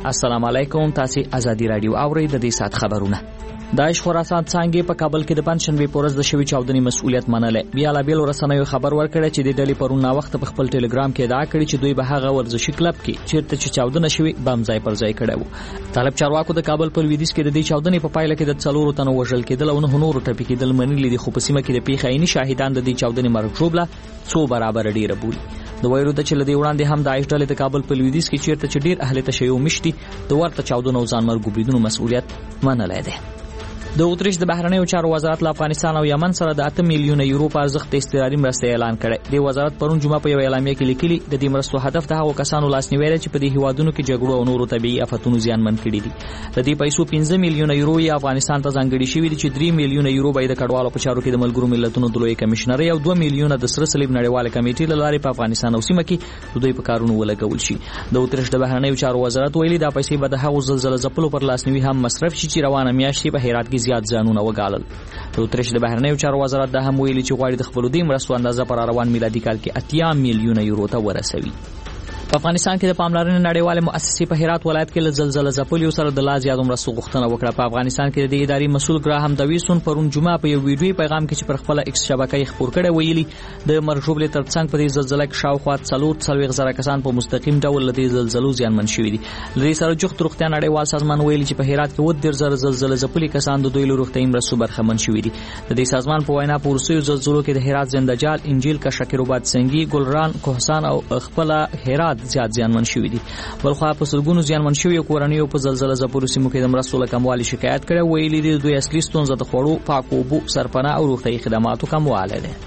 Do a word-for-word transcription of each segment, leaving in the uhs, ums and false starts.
السلام علیکم، تاسو ازادي رادیو اورئ. د دې سات خبرونه. داعش خراسان څنګه په کابل کې د پنځشنبه پورز د شوی چاودنې مسؤلیت منله. بیا لا بیل رسنیو خبر ورکړی چې د ډلې پرون نا وخت په خپل ټلګرام کې ادعا کړې چې دوی به هغه ورزشي کلب کې چیرته چې چاودنه شوی بم ځای پر ځای کړی وو. طالب چارواکو د کابل په لویدیځ کې د دې چاودنې په پایله کې د څلورو تنو وژل کېدل او نه نورو ټپي کېدل منلي دي، خو په سیمه کې د پیښې عیني شاهدان د دې چاودنې مرګ ژوبله څو برابر ډیره بولي. د وایرو د چل دی وړاندې هم د داعش ډلې د کابل په لویدیځ کې چیرته چې ډیر اهل تشیع مشتي د ورته چاودنو او ځان مرګ بریدونو مسؤلیت منلای دی. د اتریش د بهرنیو چارو وزارت له افغانستان او یمن سره د اته میلیون یورو په ارزښت استقراري مرسته اعلان کړه. د وزارت پرون جمعه په یو اعلامیه کې لیکلي د دې مرستو هدف د هغو کسانو لاسنیوی دی چې په دې هیوادونو کې جګړو او نورو طبيعي آفتونو زیانمن کړي دي. د دې پیسو پنځه میلیون یورو یې افغانستان ته ځانګړي شوي دي چې درې میلیون یورو به د کډوالو په چارو کې د ملګرو ملتونو د لوی کمشنري او دوه میلیون د سره صلیب نړیواله کمیټې له لارې په افغانستان او سیمه کې د دوی په کارونو ولګول شي. د اتریش د بهرنیو چارو وزارت ویلي دا پیسې به د هغو زلزلې ځپلو پر لاسنیوي هم مصرف شي چې روانه میاشت په هرات کې زیات ځانونه وګ د اتریش د بهرنیو چارو وزارت د هم ویلي چې غواړي د خپل دې مرستو اندازه پر روان میلادي کال کې اتیا میلیون یورو ته ورسوي. په افغانستان کې د پاملرنې نړیواله مؤسسې په هرات ولایت کې له زلزلې ځپلیو سره د لا زیات مرستو غوښتنه وکړه. په افغانستان کې د اداري مسؤل ګراهم دویسون پرون جمعه په یو ویډیوي پیغام کې چې پر خپل ایکس شبکې خبر کړي ویلي د مرګ ژوبلې ترڅنګ په دې زلزلې کې شاوخوا څلور څلوېښت زره کسان په مستقیم ډول له دې زلزلو زیانمن شوي دي. له دې سره جوخت روغتیا نړیوال سازمان ویلي چې په هرات کې اووه دېرش زره زلزلې ځپلي کسان د دوی له روغتیايي مرستو برخمن شوي دي. د دې سازمان په وینا په وروستیو زلزلو کې د هرات زنده‌جال، انجیل، کشکیروباد سنگي، ګلران، کوهستان او خپل هرات زیات زیانمن شوي دي. بلخوا په سلګونو زیانمن شوي کورنیو په زلزلې ځپلو سیمو کې د مرستو له کموالي شکایت کړي. ویلي دي دوی اصلي ستونزه د خوړو، پاکو اوبو، سرپناه او روغتیايي خدماتو کموالی دی.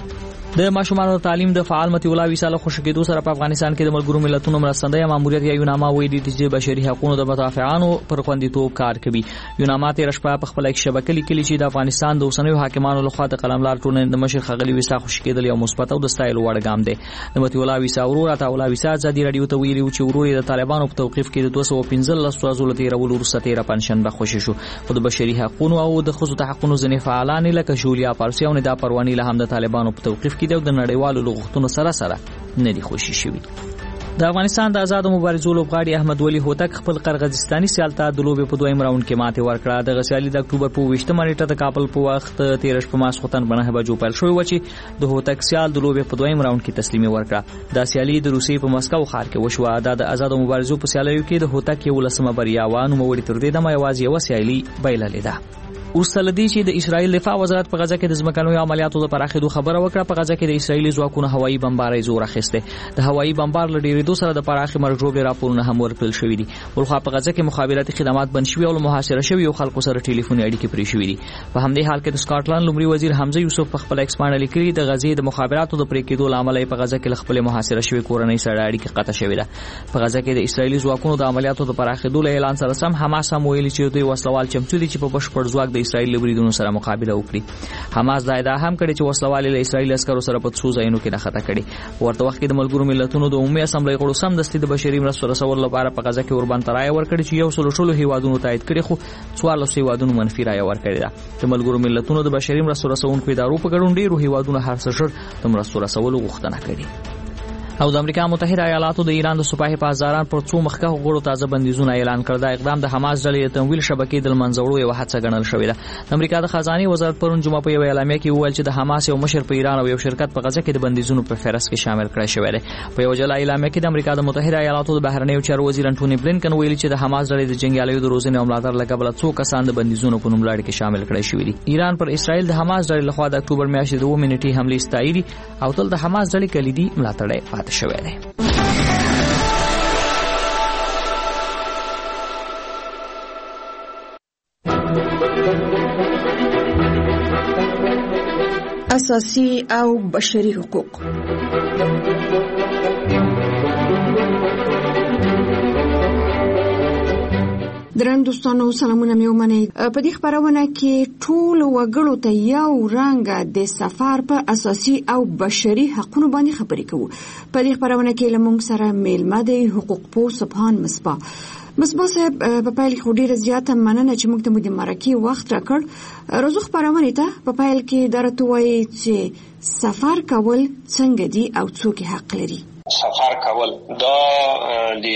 د ماشومانو تعلیم د فعال متي الله ویساله خوشکېدو سره په افغانستان کې د ملګرو ملتونو مرستندوی ماموریت یا یوناما ویلي دي چې بشري حقوقو د مدافعانو پر خوندیتوب کار کوي. یوناما تیر شپه په خپل شبکې لیکلي چې د افغانستان د اوسنیو حاکمانو لخوا د قلملار ټولنې د مشر خغلی ویسا خوشکېدل یو مثبت او د ستایل وړ ګام دی. د متي الله ویسا ورور عطا الله ویسا ازادي رادیو ته ویلي چې ورور د طالبانو په توقيف کې د دوه سوه پنځلس ورځو لته رول ورسته تیر پنځشنبه خوشی شو. خو د بشري حقوقو او د خصوصي حقوقو ځنې فعالان لکه جولیا پارسی او ندا پروانی له هم د طالبانو په توقيف کې د نړیوالو لغښتونو سره سره نه دي خوشي شوي. د افغانستان د آزاد مبارزو لوبغاړي احمد ولی هوتک خپل قرغیزستاني سیالته د لوبې په دویم راوند کې ماته ورکړه. د غسیالي د اکتوبر په ویشتمه نیټه د کابل په وخت تیر شپه ماسخوتن بنه بجو پیل شوی و چې د هوتک سیال د لوبې په دویم راوند کې تسلیمي ورکړه. د سیالي د روسي په مسکو ښار کې وشو. د آزاد مبارزو په سیالیو کې د هوتک یو لسمه بریا وانه موړي تر دې دمه یوازې یو سیالي بایللې ده. اوسل دي چې د اسرایل دفاع وزارت په غزه کې د ځمکنوي عملیاتو د پراخېدو خبره وکړه. په غزه کې د اسرایلی ځواکونو هوایي بمبارۍ زور اخیسته. د هوایي بمبار له ډیرېدو سره د پراخې مرګ ژوبلې راپورونه هم ورکړل شوي دي. ولخوا په غزه کې مخابراتي خدمات بند شوي او محاصره شوي او خلکو سره ټلیفوني اړیکې پرې شوي دي. په همدې حال کې د سکاټلند لومړي وزیر حمزه یوسف په خپل ایکس باندې لیکلي د غزې د مخابراتو د پرې کېدو لامل په غزه کې خپل محاصره شوي کورنۍ سره اړیکې قطع شوي ده. په غزه کې د اسرایلی ځواکونو د عملیاتو د پراخېدو له اعلان سره سم حماس هم ویلي چې دوی وسلوال چمتو دي چې په بشپړ ځواک د اسرایل لبریدونو سره مقابله وکړي. حماس دا ادعا هم کړې چې وسلوال له اسرایل عسکرو سره په څو ځایونو کې راخته کړي. ورته وخت کې د ملګرو ملتونو د عمومي اسمبلی غړو سم دستي د بشري مرستو رسول لپاره په غزه کې وربان ترای ورکړي چې یو سل شلو هیوادونو تایید کړي خو څوارلس هیوادونو منفي رای ورکړي ده. د ملګرو ملتونو د بشري مرستو رسونکو ادارو په ګډون ډیرو هیوادونو هر څه شر د مرستو رسولو غوښتنه کړې. او د امریکا متحده ایالاتو د ایران د سپاه پاسداران پر څو مخکښ غړو تازه بندیزونه اعلان کړ. دا اقدام د حماس ډلې د تمویل شبکې د منځوړو یو هڅه ګڼل شوې ده. د امریکا د خزانه وزارت پرون جمعه په یو اعلامیه کې وویل چې د حماس یو مشر په ایران او یو شرکت په غزه کې د بندیزونو په فهرست کې شامل کړی شوی دی. په یو جلا اعلامیه کې د امریکا د متحده ایالاتو د بهرنیو چارو وزیر انټونی بلینکن ویلي چې د حماس ډلې د جنگیالیو د روزنې او ملاتړ لپاره څو کسان د بندیزونو په نوم لاړ کې شامل کړي شوی دي. ایران پر اسرائیل د حماس ډلې لخوا د اکتوبر میاشتې د اووه منټي حمله ستایي او تل د حماس ډلې کلیدي ملاتړ پاتې شوی دی. اساسي او بشري حقوق. درن دوستانو سلامونه مې ومنئ. په دې خبرونه کې ټول وګړو ته یو رنګ د سفر په اساسي او بشري حقوقو باندې خبرې کوو. په دې خبرونه کې لمونږ سره میلمه دی حقوق پوه سبحان مصباح. مصباح صاحب په پیل کې ډیره زیاته مننه چې موږ ته مو د مرکې وخت راکړ. روزو خبرونه ته په پیل کې درته وایي چې سفر کول څنګه دي او څوک حق لري. سفر کول دا د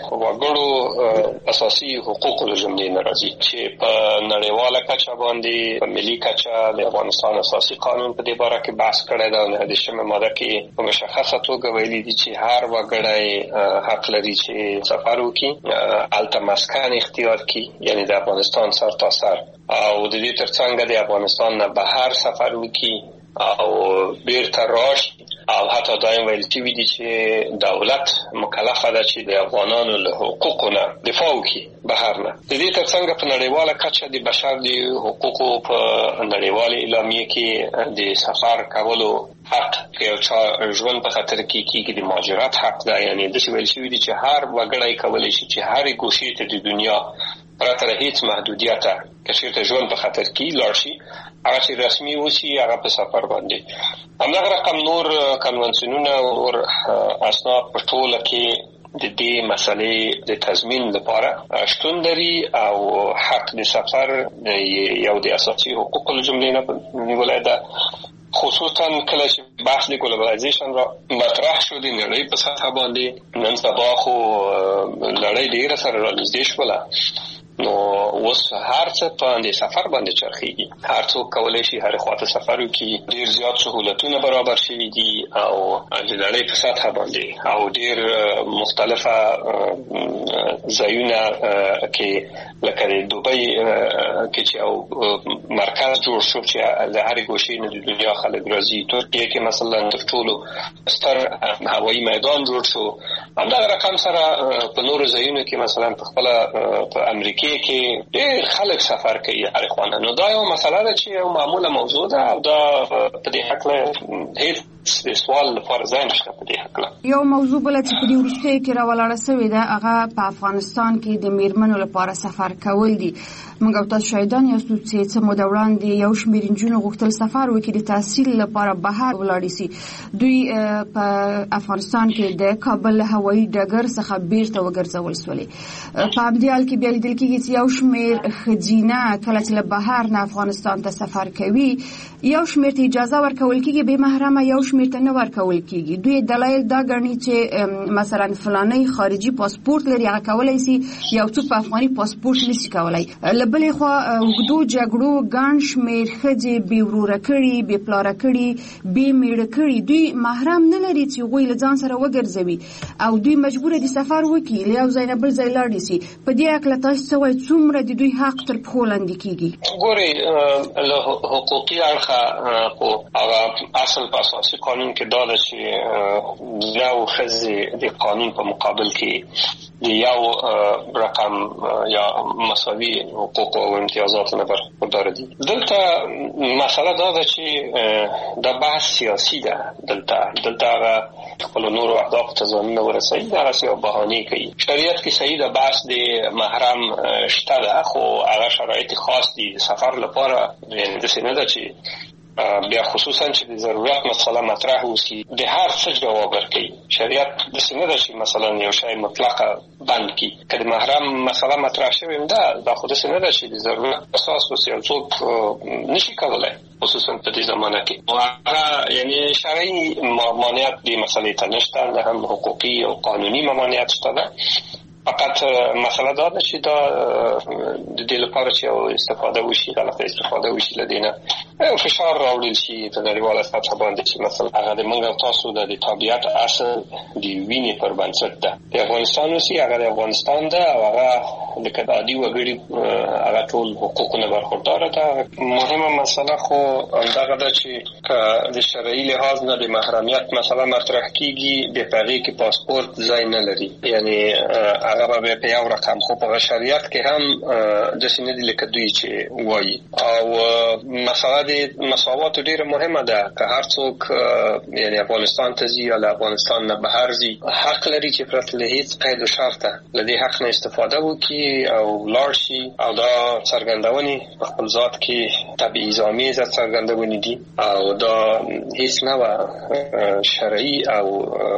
وګړو اساسي حقوقو له جملې نه راځي چې په نړیواله کچه باندې په ملي کچه د افغانستان اساسي قانون په دې باره کې بحث کړی دا نه د شمه ماده کې په مشخصه توګه ویلي دي چې هر وګړی حق لري چې سفر وکړي الته مسکن اختیار کړي یعنی د افغانستان سر تا سر او د دې ترڅنګ د افغانستان نه بهر سفر وکړي او بیرته راشي او حتی دایم ویل شوي دي چې دولت مکلفه ده چې د افغانانو له حقوقو نه دفاع وکړي بهر نه. د دې ترڅنګ په نړیواله کچه د بشر د حقوقو په نړیوالې اعلامیه کې د سفر کولو حق که یو چا ژوند په خطر کې کېږي د مهاجرت حق ده، یعنی داسې ویل شوي دي چې هر وګړی کولی شي چې هرې ګوشې ته د دنیا پرته له هیڅ محدودیته که چېرته ژوند په خطر کې لاړ شي هغه چې رسمي وشي هغه په سفر باندې. همدغه رقم نور کنونسیونونه او اسناد په ټوله کې د دې مسلې د تضمین لپاره شتون لري او حق د سفر یو د اساسي حقوقو له جملې نه نیولای ده، خصوصا کله چې بحث د ګلوبلایزیشن را مطرح شو د نړۍ په سطح باندې. نن سبا خو لړۍ ډېره سره رانږدې شوله، نو اوس هر څه په دې سفر باندې چرخېږي، هر څوک کولی شي هر خواته سفر وکړي، ډېر زیات سهولتونه برابر شوي دي او د نړۍ په سطح باندې او ډېر مختلفه ځایونه کې لکه د دوبۍ کې چې یو مرکز جوړ شو چې د هرې ګوشې نه د دنیا خلک راځي، ترکیه کې مثلا تر ټولو ستر هوایي میدان جوړ شو. همدغه رقم سره په نورو ځایونو کې مثلا په خپله په امریکا کې ډېر خلک سفر کوي هر خواته. نو دا یو مسله ده چې یو معموله موضوع ده او دا په دې هکله هیڅ د سوال لپاره ځای نشته په دې هکله. یو موضوع بله چې په دې وروستیو کې راولاړه سوې ده هغه په افغانستان کې د میرمنو لپاره سفر کول دي. موږ او تاسو شاهدان یاستو چې څه موده وړاندې یو شمېر نجونو غوښتل سفر وکړي د تحصیل لپاره بهر ولاړې سي. دوی په افغانستان کې د کابل هوایي ډګر څخه بیرته وګرځول سولې. په همدې حال کې بیا لیدل کېږي چې یو شمېر ښځینه کله چې له بهر نه افغانستان ته سفر کوي یو شمېر ته اجازه ورکول کېږي بې محرمه، یو شمېر ته نه ورکول کېږي. دوی دلایل دا ګڼي چې مثلا فلانی خارجي پاسپورت لري هغه کولی سي، یو څوک په افغاني پاسپورت نشي کولی. له بلې خوا اوږدو جګړو ګڼ شمېر ښځې بې وروره کړي، بې پلاره کړي، بې میړه کړي. دوی محرم نه لري چې هغوی له ځان سره وګرځوي او دوی مجبوره دي سفر وکړي، له یو ځای نه بل ځای لاړې سي. په دې هکله تاسو څه وایئ، څومره د دوی حق تر پښو لاندې کېږي؟ ګورئ، له حقوقي اړخه خو هغه اصل په اساسي قانون کې دا ده چې یو ښځې د قانون په مقابل کې د یو رقم یا مساوي حقوق او امتیازات نه برخوردار دي. دلته مسله دا ده چې دا بحث سیاسي ده. دلته دلته هغه خپلو نورو اهدافو ته ځانونه ورسوي، دغسې یو بهانې کوي. شریعت کې صحیح ده بحث د محرم شته ده، خو هغه شرایط خاص دي سفر لپاره. یعنې داسې نه ده چې بیا خصوصا چې د ضرورت مسله مطرح وسی د هر څه جواب ورکوي. شریعت داسې نه ده چې مثلا یو شی مطلقه بند کړي. که د محرم مسله مطرح شوې ده دا خو داسې نه ده چې د ضرورت اساس وسی یو څوک نشي کولی، خصوصا په دې زمانه کې. هغه یعنی شرعي ممانعت دې مسلې ته نشته، نه هم حقوقي او قانوني ممانعت شته ده. فقط مسله دا ده چې دا د دې لپاره چې یو استفاده وشي، غلطه استفاده وشي له دې نه یو فشار راوړل شي په نړیواله سطحه باندې چې مثلا هغه د موږ او تاسو د طبیعت اصل د وینې پر بنسټ ده. د افغانستان اوسي هغه د افغانستان ده او هغه لکه عادي وګړي هغه ټول حقوقو نه برخورداره ده. مهمه مسله خو همدغه ده چې که د شرعي لحاظ نه د محرمیت مسله مطرح کېږي د هغې کې پاسپورت ځای نه لري، یعنې هغه به په یو رقم. خو په شریعت کې هم داسې نه دي لکه دوی چې وایي. او مسله د مساواتو ډېره مهمه ده. که هر څوک یعنې افغانستان ته ځي یا له افغانستان نه بهر ځي حق لري چې پرته له هېڅ قید و شرطه له دې حق نه استفاده وکړي او لاړ شي. او دا څرګندونې په خپل ذات کې تبعیض‌آمیزه څرګندونې دي او دا هېڅ نوع شرعي او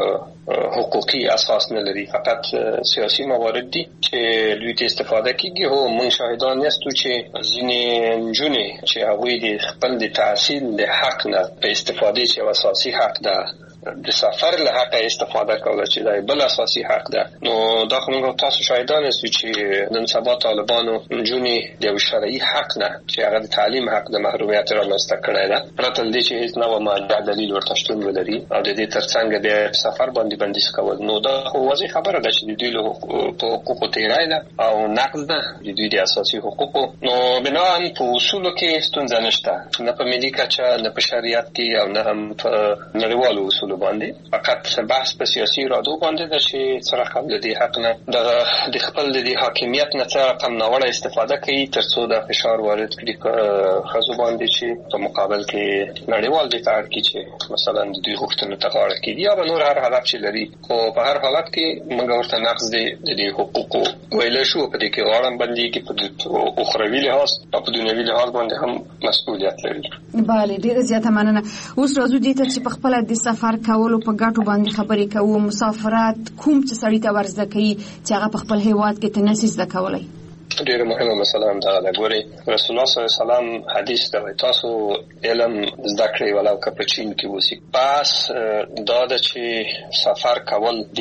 حقوقي اساس نه لري، فقط سیاسي موارد دي چې دوی ته استفاده کیږي. هو موږ شاهدان یاستو چې ځینې نجونې چې هغوی د خپل د تحصیل د حق نه په استفاده چې اساسي حق ده د سفر له حق استفاده کوله چې دا بل اساسي حق ده. نو دا کومه تاسو شاهدان یاست چې نن سبا طالبانو جونی د شرعي حق نه چې هغه د تعلیم حق د محرومیت رامنځته کړی ده، پرته له دې چې هیڅ نوع ماده دلیل ورته شتون ولري او د دې ترڅنګ د سفر باندې بندیز کول. نو دا خو واضح خبره ده چې د دوی له حقوقو تیری ده او نقض ده د دوی د اساسي حقوقو. نو بناً په اصولو کې ستونزه نشته، نه په ملي کچه، نه په شریعت کې او نه هم په نړیوالو اصولو باندې. فقط بحث په سیاسي ارادو باندې ده چې څه رقم د دې حق نه د خپل د حاکمیت نه څه رقم ناوړه استفاده کوي ترڅو د فشار وارد کړي ښځو باندې چې په مقابل کې نړیوال دفاع کوي چې مثلا د دوی غوښتنو ته غاړه کېږي یا به نور هر حالت چې لري. خو په هر حالت کې موږ ورته نقض د دې حقوقو ویلی شو، په دې کې غاړه بندېږي، په اخروي لحاظ او په دنیوي لحاظ باندې هم مسؤلیت لري. بله، ډېره زیاته مننه. اوس راځو دې ته چې په خپله د سفر کولو په ګټو باندې خبرې کوو. مسافرت کوم څه سړي ته ور زده کوي چې هغه په خپل هېواد کې ته نشي زده کولی؟ ډېره مهمه مسله هم دغه ده. ګورئ، رسول الله صلی الله علیه وسلم حدیث دی، تاسو علم زده کړئ ولو که په چین کې اوسئ. بس دا ده چې سفر کول د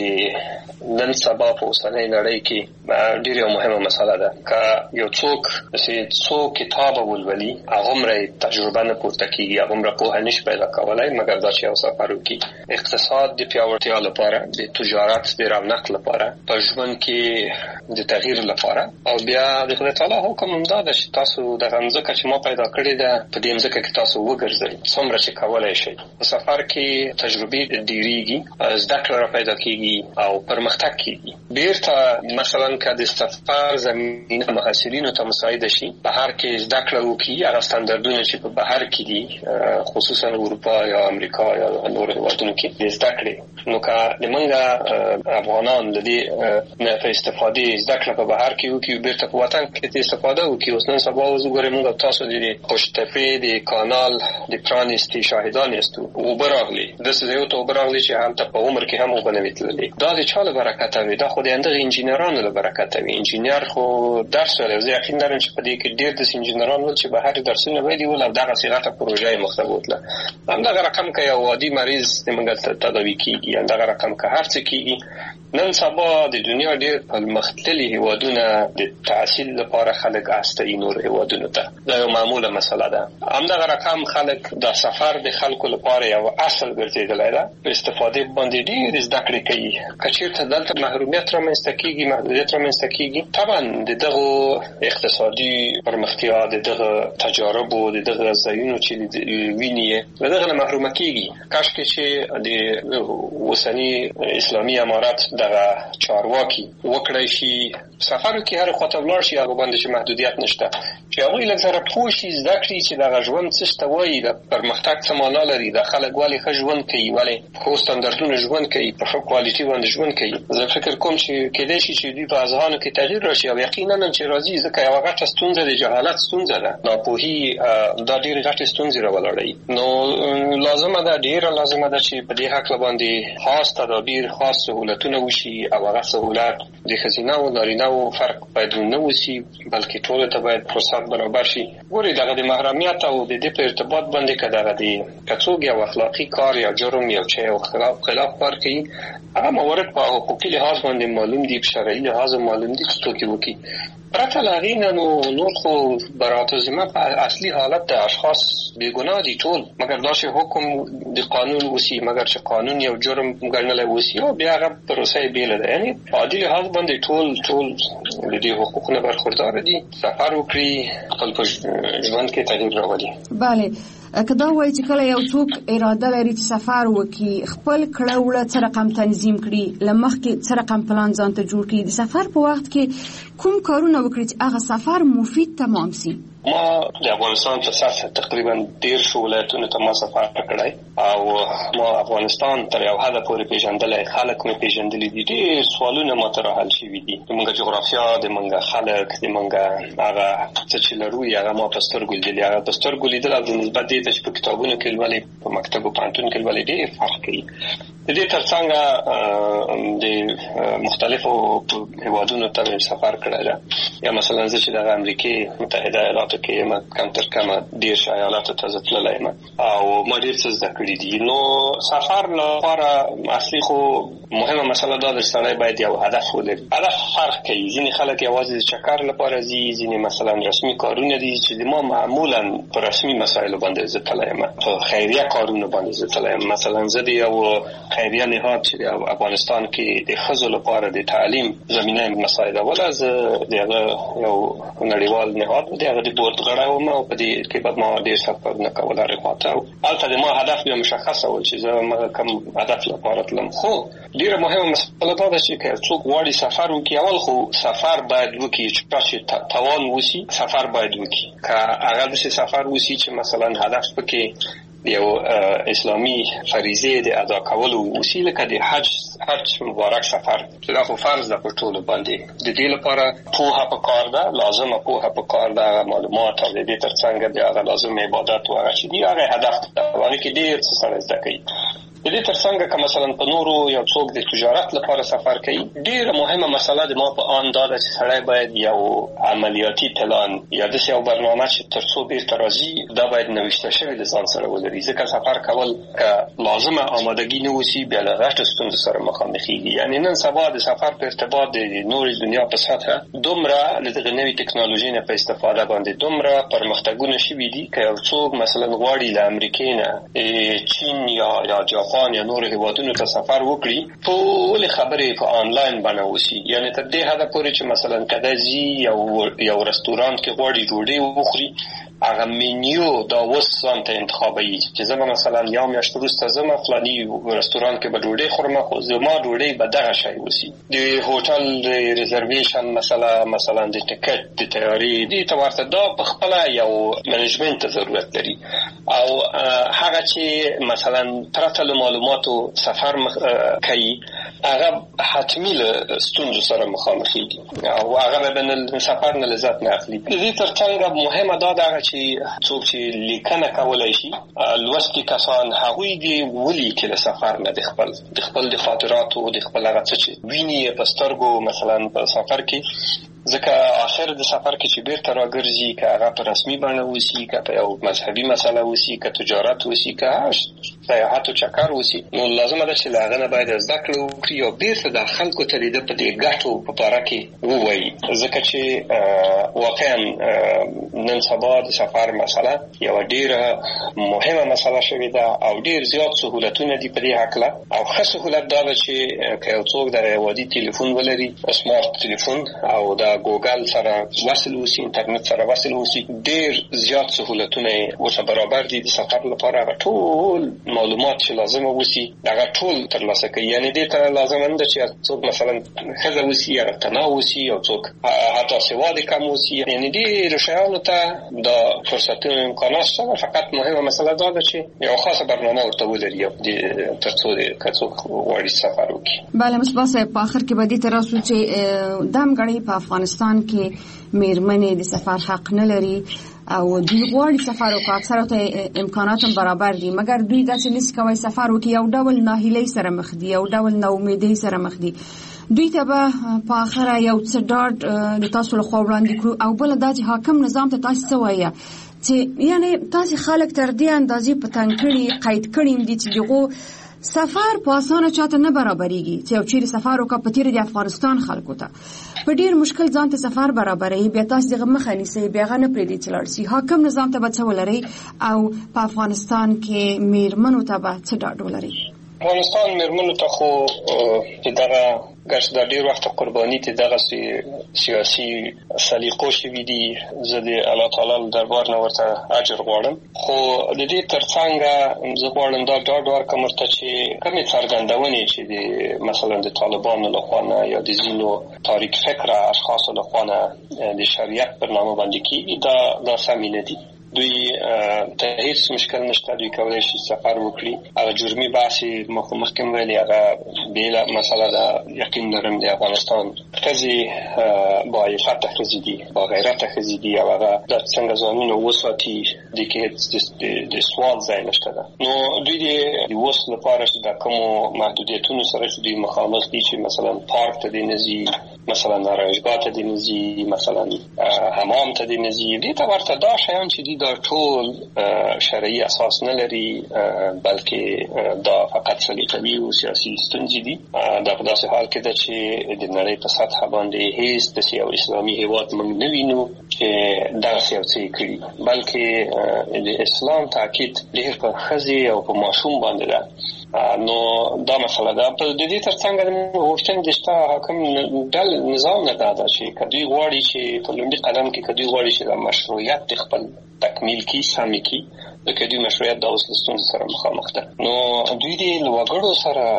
نن سبا په اوسنۍ نړۍ کې ډېره یو مهمه مسله ده. که یو څوک چې څو کتابه ولولي هغومره تجربه نه پورته کېږي، هغومره پوهه نشي پیدا کولی مګر دا چې یو سفر وکړي. اقتصاد د پیاوړتیا لپاره، د تجارت د رونق لپاره، په ژوند کې د تغییر لپاره. او بیا د خدای تعالی حکم هم دا ده چې تاسو دغه مځکه چې ما پیدا کړې ده په دې مځکه کې تاسو وګرځئ څومره چې کولی شئ. په سفر کې تجربې ډېرېږي، زده کړه را پیدا کېږي او پرمختګ کېږي. بیرته مثلا که د سفر زمینه محصلینو ته مساعده شي، بهر کې زده کړه وکړي، هغه ستاندردونه چې په بهر کې دي خصوصا اروپا یا امریکا یا نور هېوادونو کې زده کړې. نو که د موږ افغانان د دې نه په استفادې زده کړه په بهر کې وکړي، بیرته په وطن کې استفاده وکړي. اوس نن سبا اوس وګورئ، موږ تاسو د خوشتپې د کانال د پرانیستي شاهدان یاستو. اوبه راغلي، داسې ځایو ته اوبه راغلي چې هلته په عمر کې هم اوبه نه وې تللې. دا د چا له برکته وي؟ دا خو د همدغه انجینرانو له برکته وي. انجینر خو درس ویلی، زه یقین لرم چې په دې کې ډېر داسې انجینران ول چې بهر درسونه ویلي ول او دغسې غټه پروژه یې مخته بوتله. همدغه رقم که یو عادي مریض د موږ تداوي کېږي، همدغه رقم که هر څه کېږي. نن سبا د دنیا ډېر پرمختللي هېوادونه د تحصیل لپاره خلک استوي نور هېوادونو ته. دا یو معموله مسله ده. همدغه رقم خلک د سفر د خلکو لپاره یو اصل ګرځېدلی ده. په استفادې باندې ډېرې زده کړې کوي. که چېرته دلته محرومیت رامنځته کېږي، محدودیت رامنځته کېږي، طبعا د دغو اقتصادي پرمختیا، د دغه تجاربو، د دغه ځایونو چې ویني یې له دغه نه محرومه کېږي. کاشکې چې د اوسني اسلامي امارت دغه چارواکي وکړی شي سفر کې هر خواته ولاړ شي، هغه باندې چې محدودیت نشته، چې هغوی لږ زره پوه شي، زده کړي چې دغه ژوند څه ته وایي، د پرمختګ څه معنا لري، د خلک ولې ښه ژوند کوي، ولې ښو ستاندردونو ژوند کوي، په ښه کوالټي باندې ژوند کوي. زه فکر کوم چې کېدای شي چې دوی په اذهانو کې تغییر راشي او یقینا چې راځي، ځکه یوه غټه ستونزه د جهالت ستونزه ده. ناپوهي دا ډېرې غټې ستونزې راولاړوي. نو لازمه ده، ډېره لازمه ده چې په دې هکله باندې خاص تدابیر، خاص سهولتونه وشي او هغه سهولت د ښځینه او نارینه و فرق باید نه وسي، بلکې ټولو ته باید فرصت برابر شي. ګورئ، دغه د محرمیت او د دې په ارتباط باندې که دغه د که څوک یو اخلاقي کار یا جرم یا چې یو خلاف کار کوي، هغه موارد په حقوقي لحاظ باندې معلوم دي، په شرعي لحاظ معلوم دي چې څوک یې وکړي. پرته له هغې نه نو نور خو برات الذمه په اصلي حالت د اشخاص بېګناه دي ټول، مګر دا چې حکم د قانون وسي، مګر چې قانون یو جرم ګڼلی وسي او بیا هغه پروسه یې بېله ده. یعنې په عادي لحاظ باندې ټول ټول د دې حقوقو نه برخورداره دي، سفر وکړي، خپل په ژوند کې تغییر راولي. بله، که دا وایي چې کله یو څوک اراده لري چې سفر وکړي، خپل کړه وړه څه رقم تنظیم کړي، له مخکې څه رقم پلان ځان ته جوړ کړي، د سفر په وخت کې کوم کارونه وکړي چې هغه سفر مفید تمام سي؟ ما د افغانستان په سطح تقریبا ډېر شو ولایتونو ته ما سفر کړی او ما افغانستان تر یو حده پورې پېژندلی، خلک مې پېژندلي دي، ډېر سوالونه ما ته راحل شوي دي. د موږ جغرافیا، د موږ خلک، د موږ هغه څه چې لرو هغه ما په سترګو لیدلي. هغه په سترګو لیدل او د نسبت دې ته چې په کتابونو کې لولې، په مکتب او پوهنتون کې لولې، ډېر فرق کوي. د دې ترڅنګ د مختلفو هیوادونو ته سفر کړی دی یا مثلا زه چې د امریکای متحده ایالاتو کې ما کم تر کمه ډېر ایالاتو ته تللی یم او ما ډېر څه زده کړي دي. نو سفر لپاره اصلي خو مهمه مسله دا ده چې سړی باید یو هدف ولري. هدف فرق کوي. ځینې خلک یوازې د چکر لپاره ځي، ځینې مثلا رسمي کارونه دي چې د ما معمولا په رسمي مسایلو باندې زه تللی یم، په خیریه کارونو باندې زه تللی یم. مثلا زه د یو خیریه نهاد چې د افغانستان کې د ښځو لپاره د تعلیم زمینه مساعدوله، زه د هغه یو نړیوال نهاد د هغه د بورډ غړی وم او په دې کې به ما ډېر سفرونه کول هغې خواته. هلته د ما هدف بیا مشخصه و چې زه کوم هدف لپاره تلم. خو ډیره مهمه مسله دا ده چې که څوک غواړي سفر وکړي، اول خو سفر باید وکړي چې توان وسی، سفر باید وکړي. که هغه داسې سفر وسی چې مثلا هدف پکې یو اسلامی فریضه د ادا کولو وسیله کې د حج حج مبارک سفر چې دا خو فرض ده په ټولو باندې. د دې لپاره پوهه پکار ده، لازمه پوهه پکار ده، معلومات او د دې ترڅنګ د هغه لازم عبادت او هغه چې دی هغه هدف ده، هغه کې ډېر څه سره زده کوي. د دې ترڅنګ که مثلا په نورو یو څوک د تجارت لپاره سفر کوي، ډېره مهمه مسله د ما په آن دا ده چې سړی باید یو عملیاتي پلان یا داسې یو برنامه چې تر څو بیرته راځي دا باید نوشته شوی د ځان سره ولري. ځکه سفر کول که لازمه آمادګي نه وسي بیا له غټو ستونزو سره مخامخېږي. یعنې نن سبا د سفر په ارتباط د نورې دنیا په سطحه دومره له دغه نوې ټکنالوژۍ نه په استفاده باندې دومره پرمختګونه شوي دي که یو څوک مثلا غواړي له امریکې نه چین یا یا جاپان یا نور هیوادونو ته سفر وکړي، ټولې خبرې په آنلاین بڼه وسي. یعنې تر دې حده پورې چې مثلا کله ځي یو یو رستورانت کې غواړي ډوډۍ وخوري، هغه منیو دا اوس ځان ته انتخابوي چې زه به مثلا یو میاشت وروسته ځم فلاني رستورانت کې به ډوډۍ خورم، خو زما ډوډۍ به دغه شی وسي. د هوټل ریزرویشن مسله، مثلا د ټکټ د تیاري دې ته ورته دا په خپله یو منیجمنت ته ضرورت لري. او هغه چې مثلا پرته له معلوماتو سفر کوي هغه حتمی له ستونزو سره مخامخېږي او هغه به د سفر نه لذت نه اخلي. د دې ترڅنګ مهمه دا ده چې څوک چې لیکنه کولی شي، لوستي کسان هغوی دې ولیکي له سفر نه د خپل د خپل د خاطراتو د خپل هغه څه چې ویني په سترګو مثلا په سفر کې. ځکه آخر د سفر کې چې بیرته راګرځي، که هغه په رسمي بڼه وسي، که په یو مذهبي مسله وسي، که تجارت وسي، که سیاحت او چکر وسي، نو لازمه ده چې له هغه نه باید زده کړه وکړي او بیرته د خلکو ته د په دې ګټو په باره کې ووایي. ځکه چې واقعا نن سبا د سفر مسله یوه ډېره مهمه مسله شوې ده او ډېر زیات سهولتونه دي په دې هکله. او ښه سهولت دا ده چې که یو څوک دغه یو عادي تلیفون ولري، سمارټ تلیفون، او د ګوګل سره وصل وسی، انټرنیټ سره وصل وسی، ډېر زیات سهولتونه ورته برابر دي د سفر لپاره. هغه ټول معلومات چې لازمه وسی هغه ټول ترلاسه کوي. یعنې دې ته لازمه نه ده چې څوک مثلا ښځه وسی یا تنها وسی او څوک حتی سوا د کم وسی. یعنې ډېرو شیانو ته د فرصتونو امکانات شته، فقط مهمه مسله دا ده چې یو خاصه برنامه ورته ولري تر څو که څوک غواړي سفر وکړي. بله مصباح صاحب، په آخر کې به دې ته راسو چې دم ګڼئ په افغانستان کې میرمنې د سفر حق نه لري او دوی غواړي سفر وکړي، اکثره ته امکانات هم برابر دي، مګر دوی داسې نشي کولی سفر وکړي، یو ډول ناهیلۍ سره مخ دي، یو ډول ناامیدۍ سره مخ دي. دوی ته به په آخره یو څه ډاډ د تاسو لخوا وړاندې کړو. او بله دا چې حاکم نظام ته تاسو څه وایه چې یعنې تاسې خلک تر دې اندازې په تنګ کړي، قید کړي دي چې دغو سفر په اسانه چاته نه برابرېږي چې یو چیرې سفر وکړه په تیره د افغانستان خلکو ته په ډېر مشکل ځان ته سفر برابروي، بیا تاسو دغه مخه نیسئ، بیا هغه نه پرېږدئ چې لاړ شي. حاکم نظام ته به څه ولرئ او په افغانستان کې میرمنو ته به څه ډاډ ولرئ؟ افغانستان میرمنو ته خو چې دغه ګرځ د ډېر وخت قرباني ته دغه سیاسي سلیقو شوي دي، زه د الله تعالی دربار نه ورته اجر غواړم. خو د دې ترڅنګ زه غواړم دا ډاډ ورکړم ورته چې کومې څرګندونې چې د مثلا د طالبانو لخوا نه یا د ځینو تاریک فکره اشخاصو لخوا نه د شریعت پر نامه باندې کېږي، دا دا سمې نه دي. دوی ته هیڅ مشکل نشته، دوی کولی شي سفر وکړي. هغه جرمي بحث یې مخکې ویلې، هغه بېله مسله ده. یقین لرم د افغانستان ښځې باعفته ښځې دي، باغیرته ښځې دي او هغه دا څنګه ځانونه وساتي د کې د سوال ځای نشته ده. نو دوی د اوس لپاره چې د کوم محدودیتونو سره چې دوی مخامخ دي چې مثلا پارک ته د نزي، مثلا آرایشگاه ته د نزي، مثلا حمام ته د نزي، دې ته ورته دا شیان چې دي دا ټول شرعي اساس نه لري، بلکې دا فقط سلیقوي او سیاسي ستونزې دي. دا په داسې حال کې ده چې د نړۍ په سطح باندې هیڅ د یو اسلامي هیواد موږ نه وینو چې داسې یو څه کړي، بلکې د اسلام تاکید ډېر په ښځې او په ماشوم باندې ده. نو دا مسله ده. په دې ترڅنګ د غوښتنې د شته حاکم ډل نظام نه دا ده چې کدوی غواړي چې په لومړي قدم کې کدوی غواړي چې د مشروعیت خپل تکمیل کی سامي کی د کدوی مشروعیت د اوس ستونزې سره مخامخ ده. نو دوی د وګړو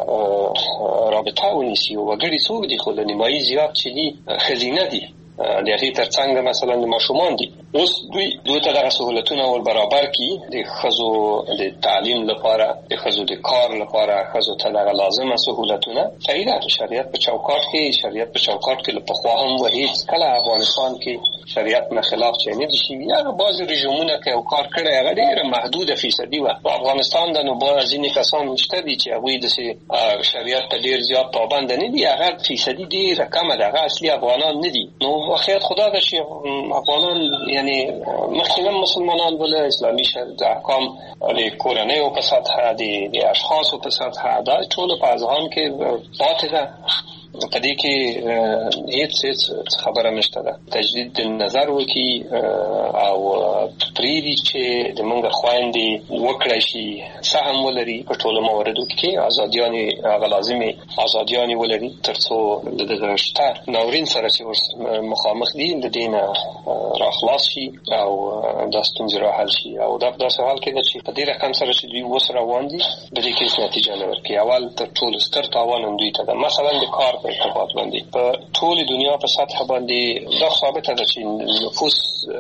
سره رابطه ونیسي. وګړي څوک دي؟ خو د نیمایي زیات چې دي ښځینه دي، د هغې ترڅنګ مثلا د ماشومان دي. اوس دوی دوی ته دغه سهولتونه ور برابر کړي د ښځو د تعلیم لپاره، د ښځو د کار لپاره، ښځو ته دغه لازمه سهولتونه. صحیح ده، شریعت په چوکاټ کې شریعت په چوکاټ کې له پخوا هم و هېڅ کله افغانستان کې شریعت نه خلاف چې نه دي شوي. هغه بعضې رژیمونه که یو کار کړی هغه ډېره محدوده فیصدي وه. په افغانستان د نو بعض ځینې کسان شته دي چې هغوی داسې شریعت ته ډېر زیات پابند نه دي، هغه فیصدي ډېره کمه ده، هغه اصلي افغانان نه دي. نو واقعیت خدا ده چې افغانان یعنی مخکې مسلمانان بله اسلامي د احکام د کورنیو په سطحه، د اشخاصو په سطحه، دا ټول په اذهان کې پاتې ده. په دې کې هیڅ هیڅ خبره نشته ده. تجدید نظر وکي او پریدي چې د موږ خويندې وکړای شي سهم ولري په ټولو مواردو کې، ازاديان هغه لازمي ازاديان ولري ترڅو د دغه شته ناورین سره چې مخامخ دي د دینه راخلاص شي او د ستونزې را حل شي. او دا په داسې حال کې ده چې په دې رقم سره چې دوی اوس روان دي د دې کې نتیجه نه ورکوي. اول تر ټولو ستر تاوان هم دوی ته ده. مثلا د کار په ارتباط باندې په ټول دنیا په سطح باندې دا ثابته ده چې نفوس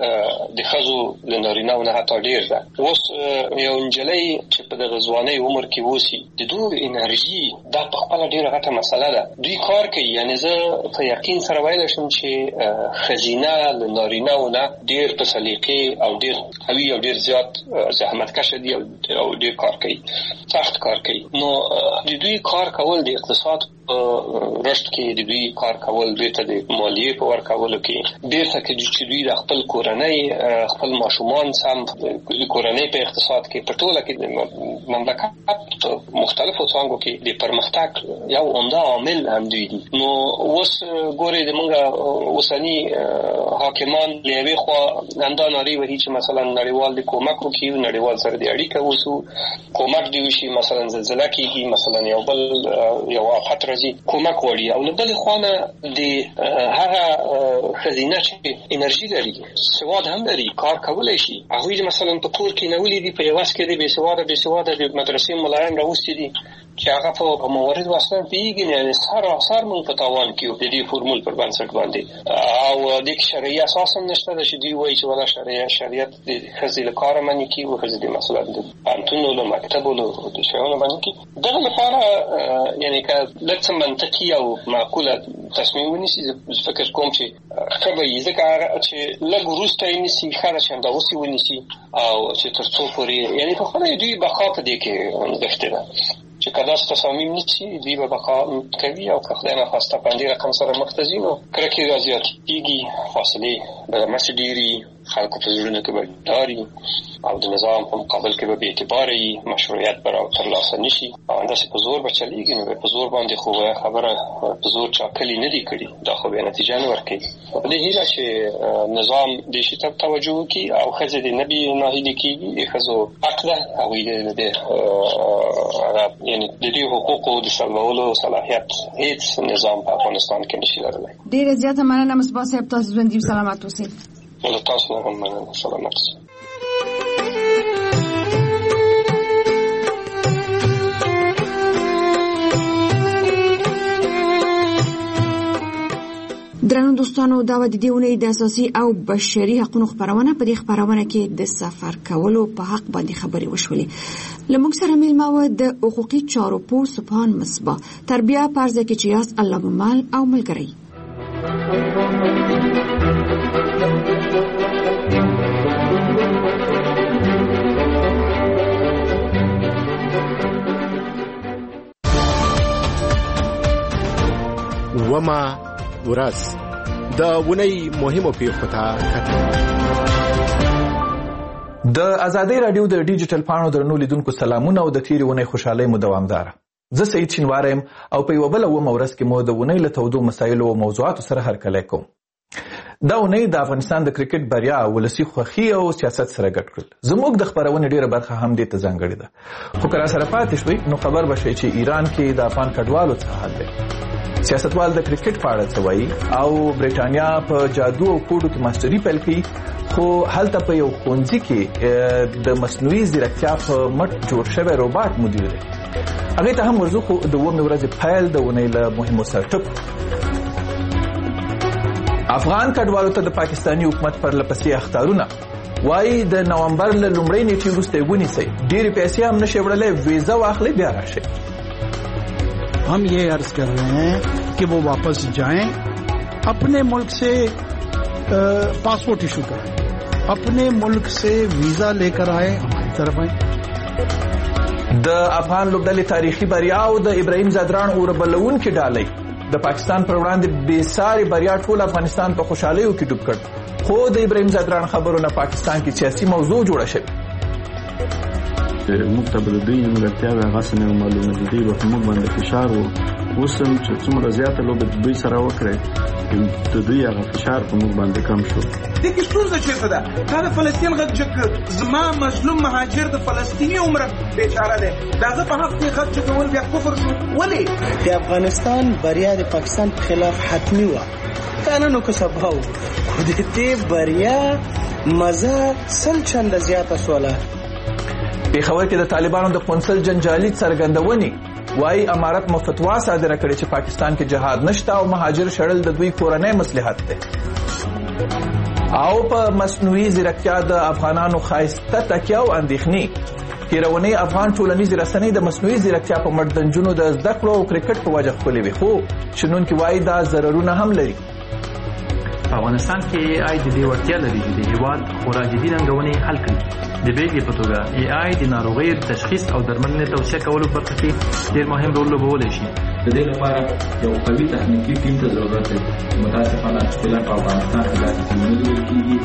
د ښځو له نارینه‌و نه حتی ډېر ده. اوس یو نجلۍ چې په دغه ځوانۍ عمر کې اوسي د دوی انرژي دا په خپله ډېره غټه مسله ده. دوی کار کوي. یعنې زه په یقین سره ویلی شم چې ښځینه له نارینه‌و نه ډېر په سلیقې او ډېر قوي او ډېر زیات زحمتکشه دي او ډېر کار کوي، سخت کار کوي. نو د دوی کار کول د اقتصاد رشد کې د دوی کار کول، دوی ته د مالیې په ورکولو کې، بیرته کې چې دوی د خپل کورنۍ خپل ماشومان سم د کورنۍ په اقتصاد کې په ټوله کې د مملکت مختلفو څانګو کې د پرمختګ یو عمده عامل هم دوی دي. نو اوس ګورئ د موږ اوسني حاکمان له یوې خوا همدا نارې وهي چې مثلا نړیوال د کومک وکړي، نړیوال سره د اړیکه وسو، کومک دې وشي، مثلا زلزله کېږي، مثلا یو بل یو آفت راځي، کومک وړي. او له بلې خوا نه د هغه ښځینه چې انرژي لري، سواد هم لري، کار کولی شي، هغوی مثلا په کور کې نولي دي، په یوه کې د بې سواده بې سواده د مدرسې ملایان راوستي دي چې هغه په موارد اصلا پیږي نه سر اثر مون په تاوان کې د دې فورمول پر بنسټ باندې. او د شرعي اساس هم نشته چې دی وایي چې ولا شرعي شریعت د ښځې له کاره منې کي او ښځې د مثلا د پوهنتونو له مکتبو له شیانو باندې کي. دغه لپاره یعنی که لږ څه منطقي او معقوله تصمیم ونیسي، فکر کوم چې ښه به وي، ځکه چې لږ وروسته یې نیسي ښه ده چې همداوسې ونیسي او چې تر څو پورې یعنی په خپله دوی بقا په دې کې نغښتې ده چې که داسې تصامیم نیسي دوی به بقا کوي. او که خدای ناخواسته په همدې رقم سره مخ ته ځي نو کرکې را زیاتېږي، فاصلې به همسې ډېرې، خلکو په زړونو کې به ډاري او د نظام په مقابل کې به بې اعتباره وي، مشروعیت به ترلاسه نه شي. او همداسې په زور به چلېږي. نو په زور باندې خو خبره په زور چا کلي نه دي کړي، دا خو بیا نتیجه نه ورکوي. په دې هیله چې نظام دې شي ته توجه وکړي او ښځې دې نه بې ناهیلې کېږي. د ښځو حق ده، هغوی د یعنې د دې حقوقو د سلبولو صلاحیت هېڅ نظام په افغانستان کې نشي لرلی. ډېره زیاته مننه مصباح صاحب، تاسو ژوندي سلامت اوسئ. له تاسو نه هم مننه، سلامت اوسئ. درنو دوستانو، دا و د دې اونۍ د اساسي او بشري حقوقو خبرونه. په دې خبرونه کې د سفر کولو په حق باندې خبرې وشولې. له موږ سره میلمه و د حقوقي چارو پوه سبحان مصباح. تر بیا پرځه کې چې یاست الله ممال او ملګری. وما ورځ د ونی مهمو پیښو ته کتل. د ازادۍ رادیو د ډیجیټل پاڼو درنو لیدونکو سلامونه او د تیرې ونی خوشحالۍ مو دوامداره. زه سعید شینواری یم او په یوه بله اومه ورځ کې مو د ونی له تودو مسایلو او موضوعاتو سره هرکلی کوم. دا اونۍ د افغانستان د کرکټ بریا ولسي خوښي او سیاست سره ګډ کړل. زموږ د خپرونې ډیره برخه هم دې ته ځانګړې ده. خو که راسره پاتې شوئ نو خبر به شئ چې ایران کې د افغان کډوالو څه حال دی. سیاستوال د کرکټ په اړه څه وایي او برېټانیا په جادو او کوډو کې ماسټري پیل کوي، خو هلته په یو ښوونځي کې د مصنوعي ځیرکتیا په مټ جوړ شوی روباټ مدیر دی. هغې ته هم ورځو، خو د اوومې ورځې پیل د اونۍ له مهمو سرټکو. افغان کډوالو ته د پاکستاني حکومت پرله پسې اخطارونه، وایي د نومبر له لومړۍ نیټې وروسته یې ونیسئ، ډېرې پیسې هم نشئ وړلی، ویزه واخلئ بیا راشئ. हम ये अर्ज कर रहे हैं कि वो वापस जाएं, अपने मुल्क से पासपोर्ट इशू कराएं, अपने मुल्क से वीजा लेकर आए, हमारी तरफ आए. د افغان لوبډلې تاریخي بریا او د ابراهیم ځدراڼ اوربلونکې ډالۍ د پاکستان پر وړاندې بې ساري بریا ټول افغانستان په خوشحالیو کې ډوب کړ، خو د ابراهیم ځدراڼ خبرونه پاکستان کې سیاسي موضوع جوړه شوې. موږ ته به د دوی نیمګړتیاوې هغسې نه معلومه دي، دوی به په موږ باندې فشار و. اوس هم چې څومره زیاته لوبه د دوی سره وکړئ، د دوی هغه فشار په موږ باندې کم شو. دې کې ستونزه چېرته ده؟ دا د فلسطین غږ چې زما مظلوم مهاجر د فلسطیني عمره بیچاره دی، د هغه په حق کې غږ چغول بیا کفر شو. ولې؟ د افغانستان بریا د پاکستان په خلاف حتمي وه، که نن و که سبا و، خو د دې بریا مزه سل چنده زیاته سوله. پېښور کې د طالبانو د قونسل جنجالي څرګندونې وایي امارت مو فتوا صادره کړې چې پاکستان کې جهاد نشته او مهاجر شړل د دوی کورنۍ مصلحت دی. او په مصنوعي ځیرکتیا د افغانانو ښایسته تکیه او اندېښنې. تېرونۍ افغان ټولنیزې رسنۍ د مصنوعي ځیرکتیا په مټ د نجونو د زده کړو او کرکټ په وجه ښکلې وې، خو شنونکي وایي دا ضررونه هم لري. په افغانستان کې ای آی د دې وړتیا لري چې د هېواد خورا جدي ننګونې حل کړي. د بېلګې په توګه ای آی د ناروغیو تشخیص او درملنې توصیه کولو برخه کې ډېر مهم رول لوبولی شي. د دې لپاره یو قوي تخنیکي ټیم ته ضرورت دی. متاسفانه فعلا په افغانستان کې داسې ټیمونه لیدل کېږي.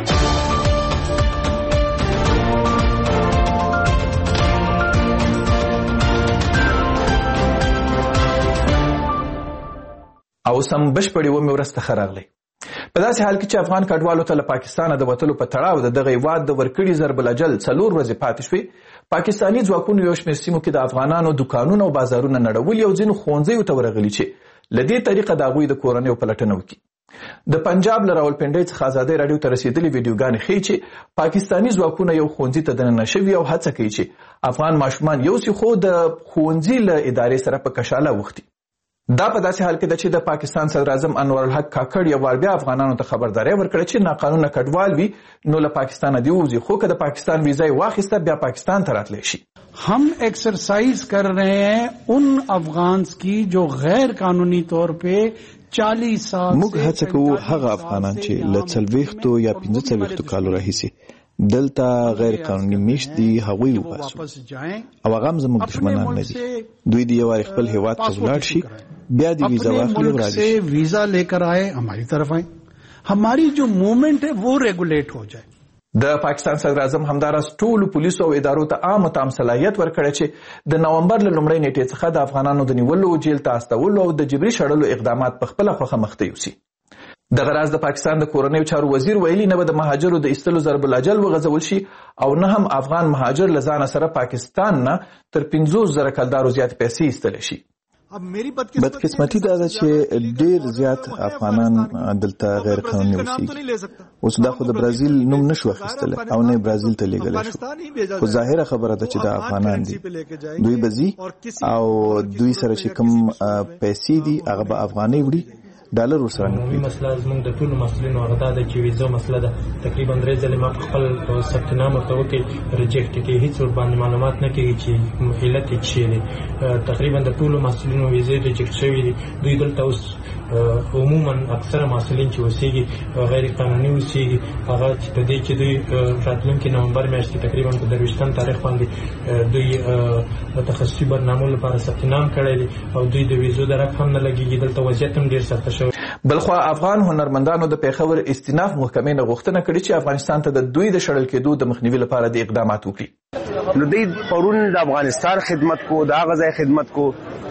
او سم بشپړې اومې ورځ ته ښه راغلی. په داسې حال کې چې افغان کډوالو ته له پاکستانه د وتلو په تړاو د دغه هېواد د ورکړي ضرب الاجل څلور ورځې پاتې شوې، پاکستاني ځواکونو یو شمېر سیمو کې د افغانانو دوکانونه او بازارونه نړولي او ځینو ښوونځیو ته ورغلي چې له دې طریقه د هغوی د کورنیو پلټنه وکړي. د پنجاب له راولپنډۍ څخه ازادۍ راډیو ته رسېدلې ویډیوګانې ښیي چې پاکستاني ځواکونه یو ښوونځي ته دننه شوي او هڅه کوي چې افغان ماشومان یوسي، خو د ښوونځي له ادارې سره په کشاله وختي. دا په داسې حال کې ده چې د پاکستان صدر اعظم انور الحق کاکړ یو وار بیا افغانانو ته خبرداری ورکړه چې ناقانونه کډوال وي نو له پاکستانه دې ووځي، خو که د پاکستان ویزه یې واخیسته بیا پاکستان ته راتلی شي. हम एक्सरसाइज कर रहे हैं उन अफगान्स की जो गैर कानूनी तौर पे चालीस साल موږ هڅه کوو هغه افغانان چې له څلوېښتو یا پنځه څلوېښتو کالو راهیسې دلته غیر قانوني میشت دي هغوی وباسو، او هغه هم زموږ دښمنان نه دي. دوی دې یو وار خپل هېواد ته ولاړ شي، بیا دې ویزا واخلي او راځي. ویزا لیکر آئے हमारी तरफ आए, हमारी जो मूवमेंट है वो रेगुलेट हो जाए. د پاکستان صدر اعظم همداراز ټولو پولیسو او ادارو ته عام تام صلاحیت ورکړی چې د نومبر له لومړۍ نیټې څخه د افغانانو د نیولو، جیل ته استولو او د جبري شړلو اقدامات په خپله خوښه مخته یوسي. دغه راز د پاکستان د کورنیو چارو وزیر ویلي نه به د مهاجرو د ایستلو ضرب الاجل وغځول شي او نه هم افغان مهاجر له ځانه سره پاکستان نه تر پنځوس زره کلدارو زیات پیسې ایستلی شي. بدقسمتي دا ده چې ډېر زیات افغانان دلته غیر قانوني اوسېږي. اوس دا خو د برازیل نوم نشو اخیستلی او نه برازیل ته لیږلی شو، خو ظاهره خبره ده چې دا افغانان دي. دوی به ځي او دوی سره چې کوم پیسې دي هغه به افغانۍ وړي ډالر ورسره نه عمومي مسله زموږ د ټولو مسلینو هغه دا ده چې ویزا مسله ده. تقریبا درې ځلې ما خپل ثبتنامه ته وکړې ریجیکټ کې هیڅ ور باندې معلومات نه کېږي چې علت یې څه دی. تقریبا د ټولو مسلینو ویزې ریجیکټ شوي دي. دوی دلته اوس عموما اکثره مسلین چې اوسېږي غیر قانوني اوسېږي هغه چې په دې کې دوی راتلونکي نومبر میاشت کې تقریبا په درویشتم تاریخ باندې دوی تخصصي برنامو لپاره ثبتنام کړی دی او دوی د ویزو درک هم نه لګېږي. دلته وضعیت هم ډېر سخته شوی. بلخوا افغان هنرمندانو د پیښور استیناف محکمې نه غوښتنه کړې چې افغانستان ته د دوی د شړل کېدو د مخنیوي لپاره د اقدامات وکړي. نو دوی پرون د افغانستان خدمت کو، د هغه ځای خدمت کو